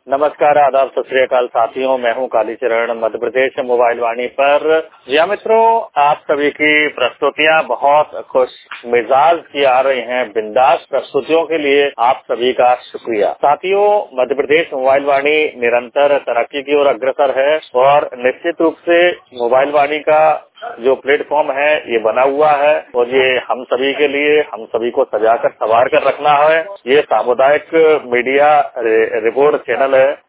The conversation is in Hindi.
नमस्कार, आदाब, सत श्री अकाल साथियों। मैं हूं कालीचरण, मध्य प्रदेश मोबाइल वाणी पर। जी हाँ मित्रों, आप सभी की प्रस्तुतियां बहुत खुश मिजाज की आ रही हैं। बिंदास प्रस्तुतियों के लिए आप सभी का शुक्रिया। साथियों, मध्य प्रदेश मोबाइल वाणी निरंतर तरक्की की ओर अग्रसर है और निश्चित रूप से मोबाइल वाणी का जो प्लेटफॉर्म है ये बना हुआ है और ये हम सभी के लिए, हम सभी को सजाकर संवार कर रखना है। ये सामुदायिक मीडिया रिपोर्ट चैनल है